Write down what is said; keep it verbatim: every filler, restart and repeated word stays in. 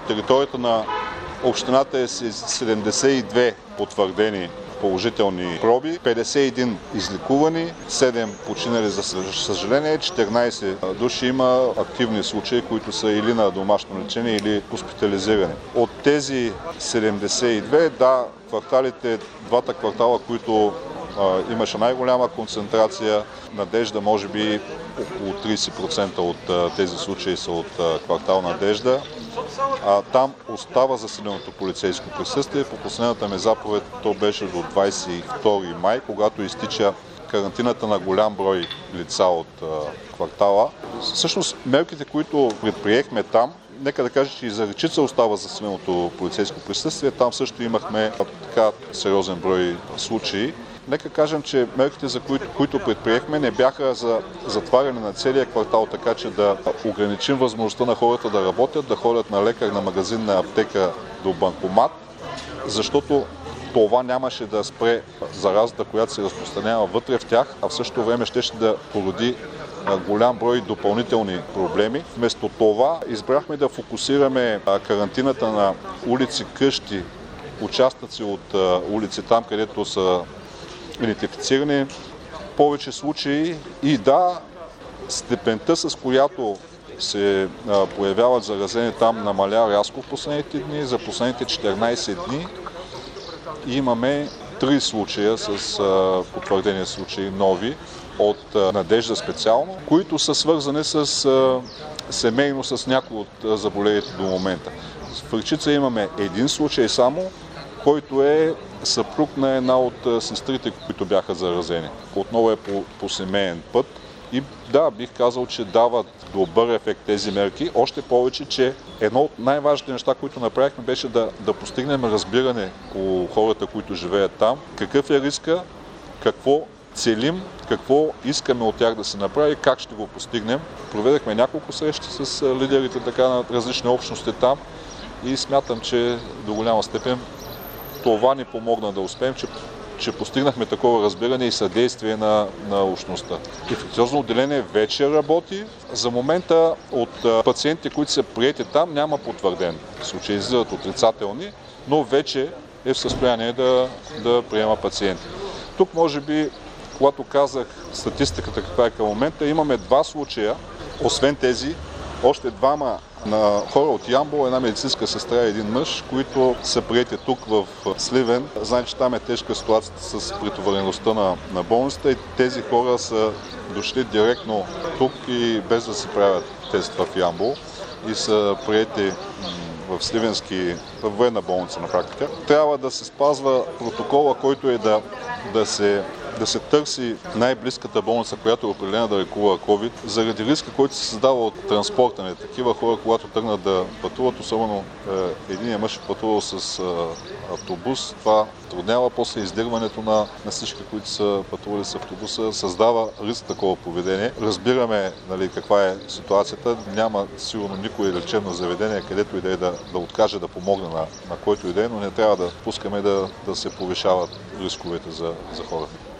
територията на общината е седемдесет и две потвърдени положителни проби, петдесет и един излекувани, седем починали за съжаление, четиринадесет души има активни случаи, които са или на домашно лечение, или хоспитализирани. От тези седемдесет и две, да, кварталите, двата квартала, които а, имаше най-голяма концентрация, Надежда, може би около тридесет процента от а, тези случаи са от а, квартал Надежда. А, там остава засиленото полицейско присъствие. По последната ми заповед то беше до двадесет и втори май, когато изтича карантината на голям брой лица от а, квартала. Всъщност мерките, които предприехме там, нека да кажа, че и за Речица остава засиленото полицейско присъствие. Там също имахме така сериозен брой случаи. Нека кажем, че мерките, за които, които предприехме, не бяха за затваряне на целия квартал, така че да ограничим възможността на хората да работят, да ходят на лекар, на магазин, на аптека, до банкомат, защото това нямаше да спре заразата, която се разпространява вътре в тях, а в същото време ще ще да породи голям брой допълнителни проблеми. Вместо това избрахме да фокусираме карантината на улици, къщи, участъци от улици там, където са идентифицирани повече случаи и да, степента, с която се а, появяват заразени там, намаля рязко в последните дни. За последните четиринадесет дни имаме три случая с а, потвърдени случаи нови от а, Надежда специално, които са свързани с а, семейно с някои от а, заболелите до момента. В Речица имаме един случай само, който е съпруг на една от сестрите, които бяха заразени. Отново е по, по семейен път. И да, бих казал, че дават добър ефект тези мерки. Още повече, че едно от най-важните неща, които направихме, беше да, да постигнем разбиране у хората, които живеят там. Какъв е риска, какво целим, какво искаме от тях да се направи, как ще го постигнем. Проведахме няколко срещи с лидерите така на различни общности там и смятам, че до голяма степен това ни помогна да успеем, че, че постигнахме такова разбиране и съдействие на, на общността. Инфекциозно отделение вече работи. За момента от пациентите, които са приети там, няма потвърден случай, излизат отрицателни, но вече е в състояние да, да приема пациенти. Тук може би, когато казах статистиката каква е към момента, имаме два случая, освен тези, още двама на хора от Ямбол, една медицинска сестра и един мъж, които са приети тук в Сливен. Знаете, че там е тежка ситуацията с претовареността на, на болницата и тези хора са дошли директно тук и без да си правят тест в Ямбол и са приети в Сливенски, в военна болница на практика. Трябва да се спазва протокола, който е да, да се да се търси най-близката болница, която е определена да лекува COVID, заради риска, който се създава от транспорта. Не такива хора, когато тръгнат да пътуват, особено е, единият мъж е пътувал с е, автобус, това труднява после издирването на, на всички, които са пътували с автобуса, създава риск такова поведение. Разбираме, нали, каква е ситуацията. Няма сигурно никое лечебно заведение, където и да е да, да откаже да помогне на, на който и да е, но не трябва да пускаме да, да се повишават рисковете за, за хората.